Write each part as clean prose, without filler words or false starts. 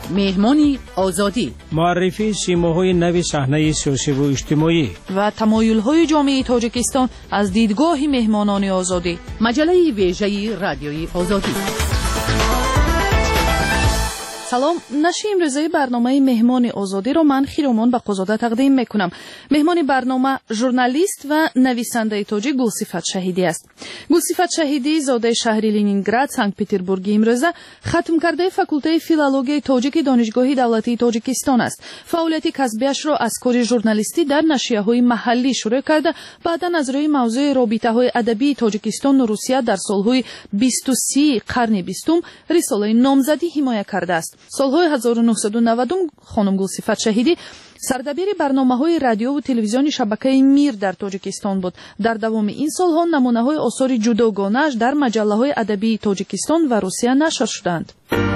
مهمانی آزادی، معرفی سیماهای نو صحنه سیاسی و اجتماعی و تمایل‌های جامعه تاجیکستان از دیدگاه مهمانان آزادی. مجله ویژه رادیوی آزادی. سلام، نشر امروزه برنامه مهمان آزادی رو من خیرامان بقازاده تقدیم میکنم. مهمان برنامه ژورنالیست و نویسنده تاجیک گلصفت شهیدی است. گلصفت شهیدی زاده شهر لنینگراد، سانت پتربورگ امروزه ختم کرده فاکولته فیلولوژی تاجیک دانشگاه دولتی تاجیکستان است. فعالیت کسبیش را از کار ژورنالیستی در نشریه‌های محلی شروع کرده، بعدا از روی موضوع رابطه‌های ادبی تاجیکستان و روسیه در سال‌های 23 قرن 20 رساله نامزدی حمایت کرده است. سالهای 1990 خانم گلصفت شهیدی سردبیر برنامه‌های رادیو و تلویزیون شبکه میر در تاجیکستان بود. در دوام این سالها نمونه‌های آثار جداگانه‌اش در مجله‌های ادبی تاجیکستان و روسیه نشر شدند.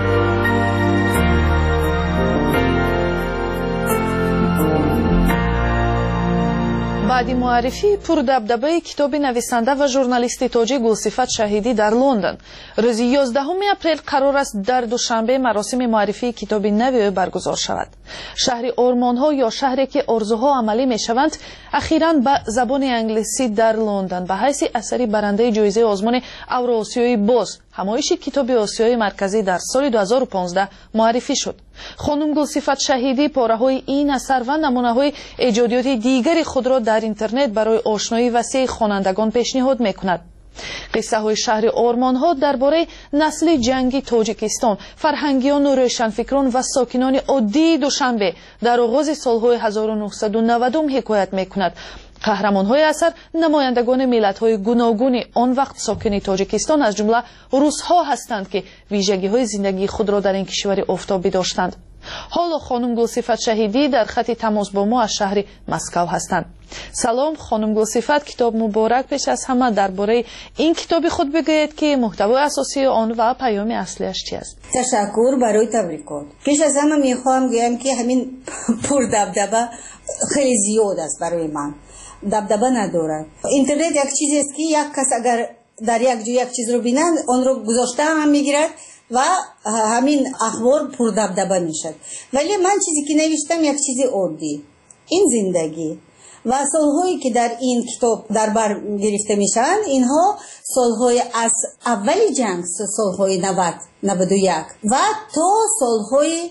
بعدی معرفی پردبدبه کتاب نویسنده و ژورنالیست تاجیک گلصفت شهیدی در لندن. روز 11 اپریل قرار است در دوشنبه مراسم معرفی کتاب نوی برگزار شود. شهر آرمان‌ها یا شهری که آرزوها عملی می‌شوند اخیراً به زبان انگلیسی در لندن به حیث اثری برنده جایزه آزمون اوراسیایی باز همایش کتاب آسیای مرکزی در سال 2015 معرفی شد. خانم گلصفت شهیدی پاره‌های این اثر و نمونه‌های ایجادیات دیگری خود را در اینترنت برای آشنایی وسیع خوانندگان پیشنهاد می‌کند. قصه های شهر آرمان‌ها درباره نسل جنگی تاجیکستان، فرهنگیان و روشنفکران و ساکنان عادی دوشنبه در آغاز سالهای 1990 حکایت می‌کند. قهرمان‌های اثر نمایندگان ملت‌های گوناگون آن وقت ساکن تاجیکستان از جمله روس‌ها هستند که ویژگی‌های زندگی خود را در این کشور آفتابی داشتند. حالا خانم گلصفت شهیدی در خط تماس با ما از شهر مسکو هستند. سلام خانم گلصفت، کتاب مبارک. پیش از همه درباره این کتاب خود بگویید که محتوای اساسی آن و پیام اصلیش چی است؟ تشکر برای تبریکات. پیش از همه میخوام بگم که همین پردبدبه خیلی زیاد است برای من. دبدبه ندارد. اینترنت یک چیزی است که یک کس اگر در یک جای یک چیز رو بینند آن رو گذاشته هم میگیرد و همین اخبار پردبدبه میشد. ولی من چیزی که نوشتم یک چیز عادی، این زندگی و سالهایی که در این کتاب در بر گرفته میشن، اینها سالهای از اول جنگ، سالهای 91 و تا سالهای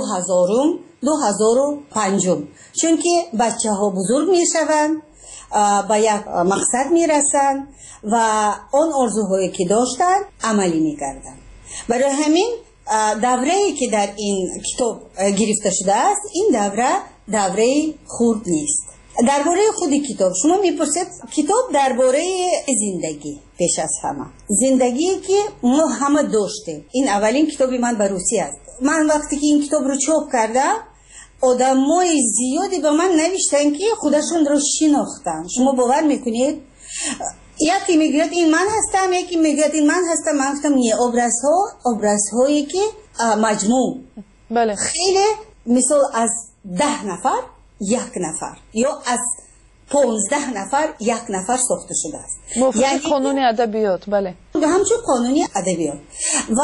2005، چون که بچه ها بزرگ میشوند، به یک مقصد میرسند و آن آرزوهایی که داشتن عملی میکردن. برای همین دوره‌ای که در این کتاب گرفته شده است، این دوره خرد نیست. درباره خود کتاب شما میپرسید، کتاب درباره زندگی، پیش از همه زندگی که ما همه داشتیم. این اولین کتاب من به روسی است. من وقتی که این کتاب رو چاپ کردم، آدمای زیادی به من نوشتن که خودشون رو شناختن. شما باور میکنید؟ یکی میگوید این من هستم، یکی میگوید این من هستم. من گفتم نه، ابرازهایی که مجموع بله. خیلی مثال از 10 نفر 1 نفر یا از 15 نفر 1 نفر ساخته شده است. یعنی قانون ادبیات. بله، همچون قانونی ادبیات. و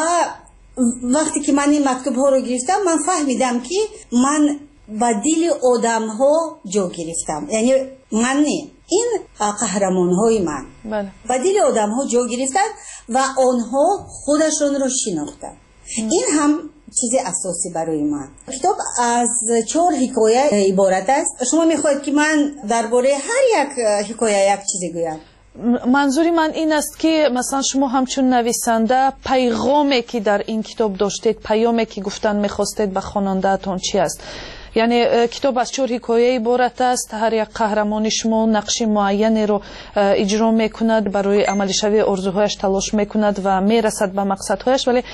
وقتی که من این مکتوب ها رو گرفتم، من فهمیدم که من با دل آدم ها جا گرفتم. یعنی من نه، این قهرمان های من با دل آدم ها جا گرفتن و آنها خودشون رو شناختن. این هم چیز اساسی برای من. کتاب از 4 حکایه عبارت است. شما میخواید که من درباره هر یک حکایه یک چیزی گویم؟ منظوری من این است که مثلا شما همچون نویسنده پیغامی که در این کتاب داشتید، پیامی که گفتن میخواستید به خواننده‌تان چی است؟ یعنی کتاب از 4 حکایه عبارت است. هر یک قهرمان شما نقش معینی رو اجرا میکند، برای عملی شوی آرزوهایش تلاش میکند و میرسد به مقصدهایش. ولی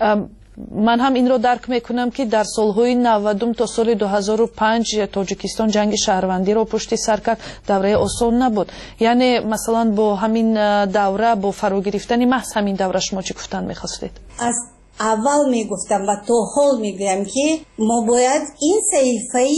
من هم این رو درک میکنم که در سالهای 90 تا سال 2005 تاجیکستان جنگ شهروندی رو پشت سر کرد. دوره آسان نبود. یعنی مثلا با همین دوره، با فرا گرفتن محض همین دوره، شما چی گفتن میخواستید؟ از اول میگفتم و تا حال میگویم که ما باید این صحیفه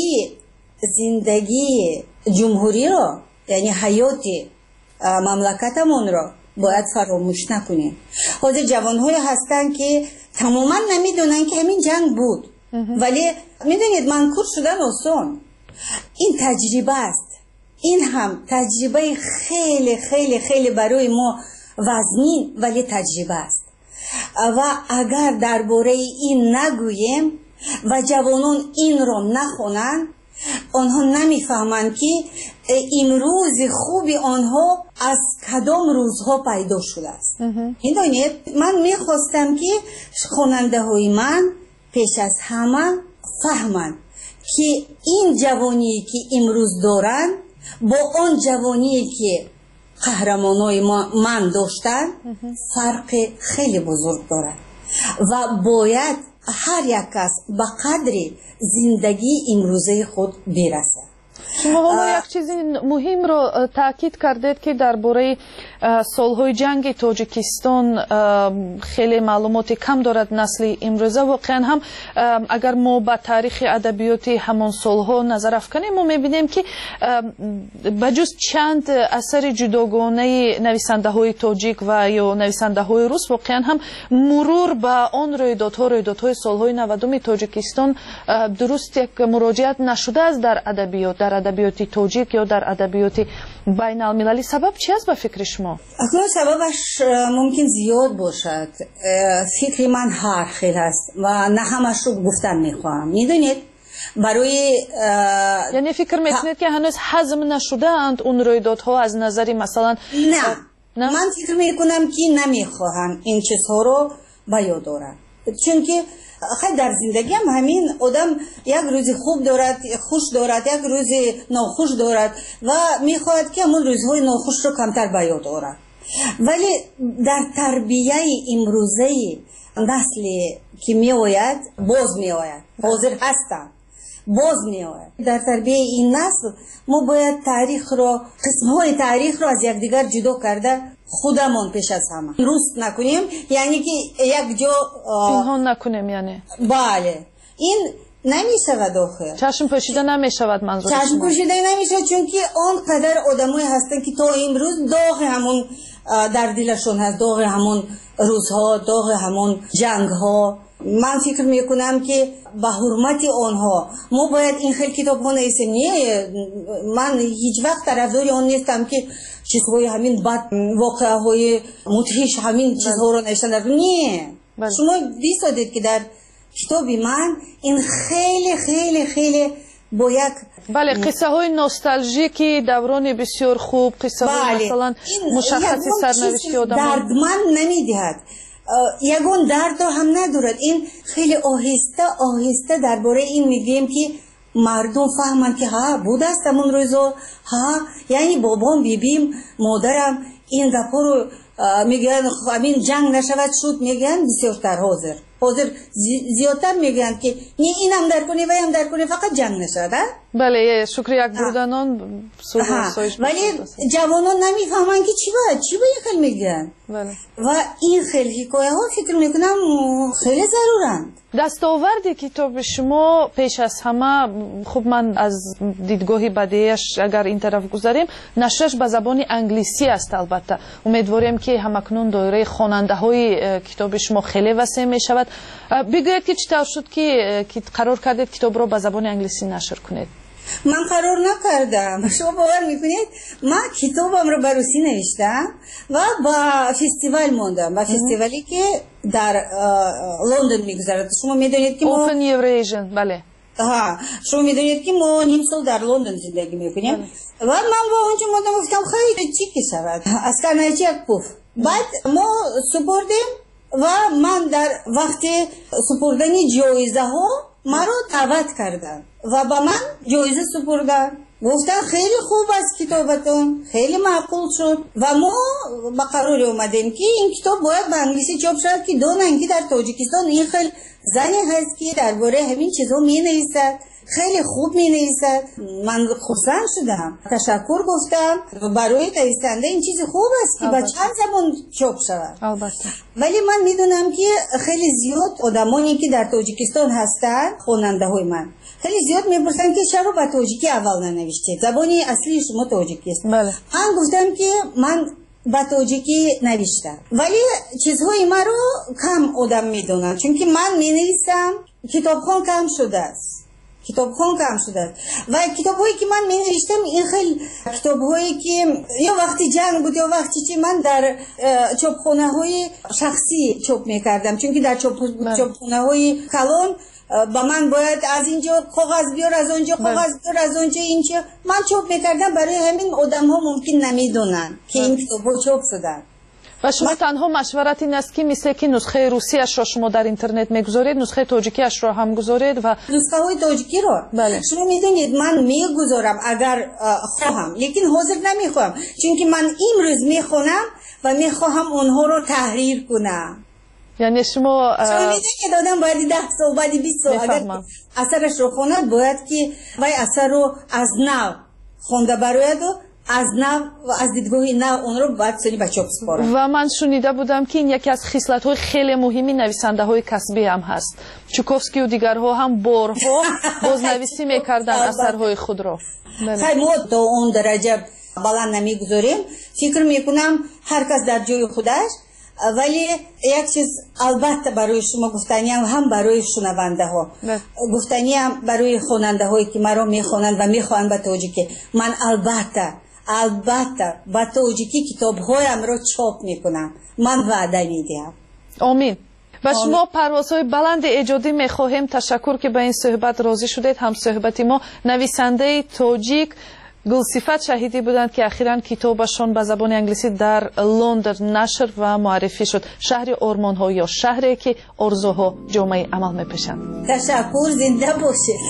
زندگی جمهوری رو، یعنی حیات مملکتمون رو باید فراموش نکنیم. حاضر جوان‌های هستن که تماما نمیدونن که همین جنگ بود. ولی میدونید منکور شدن آسان، این تجربه است. این هم تجربه خیلی خیلی خیلی برای ما وزنی ولی تجربه است و اگر درباره این نگوییم و جوانان این را نخونند آنها نمیفهمند که امروز خوبی آنها از کدام روزها پیدا شده است. میدونید من میخواستم که خواننده های من پیش از همه فهمند که این جوانی که امروز دارند با آن جوانی که قهرمانای من داشتن فرق خیلی بزرگ دارد و باید هر یک کس به قدر زندگی امروزه خود برسد. شما یک چیز مهم رو تاکید کردید که درباره سالهای جنگ تاجیکستان خیلی معلومات کم دارد نسل امروزه. واقعا هم اگر ما به تاریخ ادبیات همان سالها نظر افکنیم ما میبینیم که بجز چند اثر جداگانه نویسنده های تاجیک و یا نویسنده های روس واقعا هم مرور به آن رویدادهای سالهای 90 تاجیکستان درست یک مراجعت نشده است در ادبیات تاجیک یا در ادبیات بین المللی. سبب چی است به فکر شما؟ اکنون سببش ممکن زیاد باشد. فکر من هر خیل است و نه همش رو گفتن میخواهم. میدونید برای یعنی فکر میکنید که هنوز هضم نشده اند اون رویدادها از نظری مثلا نه من فکر میکنم که نمیخواهم این چیزها رو به یاد آورم، چون که خیلی در زندگی هم همین آدم یک روز خوب دارد خوش دارد یک روز ناخوش دارد و میخواهد که همون روزهای ناخوش رو کمتر به یاد آورد. ولی در تربیه امروزه نسلی که میآید باز میآید حاضر هستند باز میآید در تربیه این نسل ما باید تاریخ را قسمهای تاریخ را از یکدیگر جدا کرده خودمون پیش از همه درست نکنیم، یعنی که یک جا پنهان نکنیم. یعنی بله این نمیشود آخر چشم پوشیده نمیشود. منظور چشم پوشیده نمیشود چون که آنقدر آدمایی هستن که تا امروز داغ همون در دلشون هست، داغ همون روزها، داغ همون جنگها. من فکر میکنم که به حرمت آنها ما باید این خیلی کتاب ها نویسیم. من هیچ وقت طرفدار آن نیستم که چیزهای همین بد واقعه های مدهش همین چیزها رو نوشتن. نه شما دیدید که در کتاب من این خیلی خیلی خیلی با یک قصه های نوستالژیکی دوران بسیار خوب، قصه های مثلا مشخصی سرنوشتی آدم دردمند نمیدهد، یگان درد هم ندارد. این خیلی آهسته درباره این میگیم که مردم فهمند که ها بود است همون روزا، ها یعنی بابام بیبیم مادرم این گپا رو میگن همین جنگ نشود شد، میگن بسیارتر حاضر زیادتر میگن که نه این هم در کنی و هم در کنی فقط جنگ نشود. بله شکر یک بردانان ولی جوانان نمیفهمن که چی باید خیلی میگن. بله. و این خیلی حکایه ها فکر میکنم خیلی ضرورند. دستاورد کتاب شما پیش از همه خب من از دیدگاهی بدیهش اگر این طرف گذاریم نشرش به زبان انگلیسی است. البته امیدواریم که همکنون دایره خواننده های کتاب شما خیلی وسیع می شود. بگویید که چطور شد که قرار کردید کتاب را به زبان انگلیسی نشر کنید؟ من قرار نکردم. شما باور میکنید من کتابم رو به روسی نوشتم و با فستیوال موندم، با فستیوالی که در لندن میگذرد. شما میدونید که ما Open Eurasian بله شما میدونید که ما نیم سال در لندن زندگی میکنیم و من با اونجا موندم گفتم خیلی چی که شود از کنایچی یک پوف. بعد ما سپردیم و من در وقت سپردن جایزه ها مرا دعوت کردن و با من جایزه سپردن، گفتن خیلی خوب است کتابتون، خیلی معقول شد و ما با قرار اومدیم که این کتاب باید به انگلیسی چاپ شد که دونن که در تاجیکستان این خیلی زنی هست که درباره همین چیزا می نویسد، خیلی خوب می نویسد. من خرسند شدم، تشکر گفتم برای نویسنده این چیز خوب است که با چند زبان چاپ شود. البته ولی من میدونم که خیلی زیاد آدمانی که در تاجیکستان هستن خواننده های من خیلی زیاد میپرسن که چرا با تاجیکی اول ننوشتید، زبانی اصلی شما تاجیکی است. بله. من گفتم که من با تاجیکی نوشتم ولی چیزهای ما رو کم آدم میدونن، چون که من مینویسم کتابخوان کم شده است. و کتاب‌هایی که من می‌نوشتم این خیلی کتاب‌هایی که یا وقتی جنگ بود یا وقتی که من در چاپخانه‌های شخصی چاپ می‌کردم، چون که در چاپخانه‌های کلان با من باید از اینجا کاغذ بیار، از اونجا کاغذ بیار، از اونجا اینجا من چاپ می‌کردم. برای همین آدم‌ها ممکن نمی‌دونن که این کتاب‌ها چاپ شدن. و شما تنها مشورت این است که مثل که نسخه روسی اش را شما در اینترنت میگذارید، نسخه تاجیکی اش را هم گذارید و نسخه های تاجیکی را شما میدونید من میگذارم اگر خواهم، لیکن حاضر نمیخواهم، چون که من امروز میخونم و میخواهم اونها رو تحریر کنم. یعنی شما میدونید که دادم باید 10 سال بعد 20 سال اگر اثرش رو خوند باید که وای اثر رو از نو خونده براید و از نو و از دیدگاه نو اون رو باید سنی به چاپ سپارم. و من شنیده بودم که این یکی از خصلت‌های خیلی مهمی نویسنده‌های کسبی هم هست. چوکوفسکی و دیگرها هم بارها بازنویسی می‌کردن اثرهای خود را. خیلی ما تا اون درجه بلند نمی‌گذاریم. فکر می‌کنم هر کس در جای خودش، ولی یک چیز البته برای شما گفتنی هم برای شنونده ها گفتنی هم برای خواننده هایی که مرا میخوانند و میخوانند به تاجیکی. من البته با تاجیکی کتاب هایم را چاپ میکنم. من وعده میدهم. آمین. و شما پروازهای بلند ایجادی میخواهیم. تشکر که به این صحبت راضی شدید. هم صحبتی ما نویسنده تاجیک گلصفت شهیدی بودند که اخیراً کتابشان به زبان انگلیسی در لندن نشر و معرفی شد. شهر آرمان‌ها یا شهری که آرزوها جامعه عمل می‌پیشند. تشکر، زنده باشید.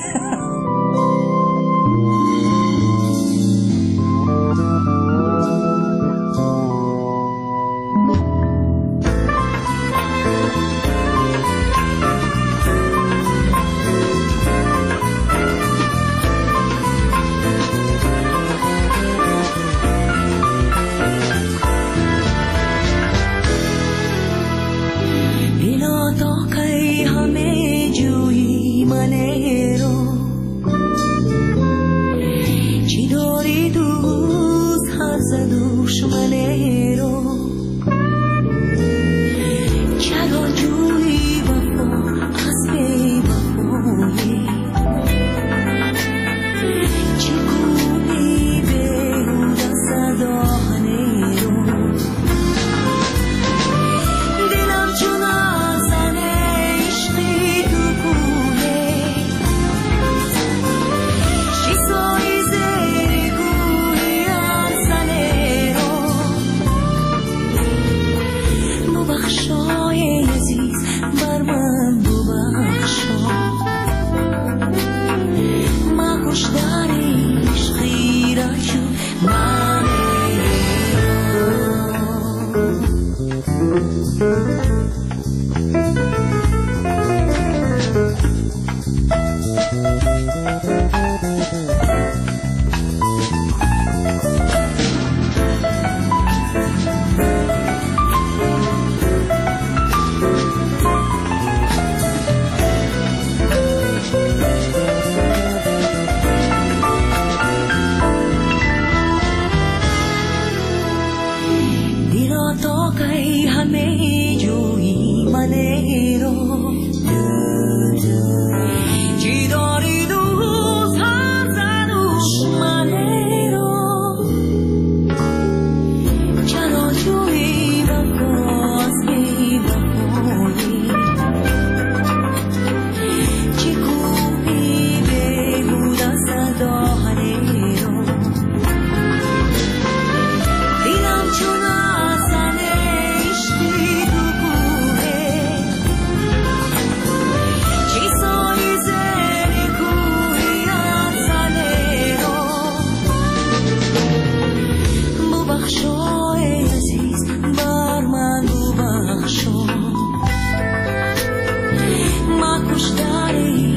Stary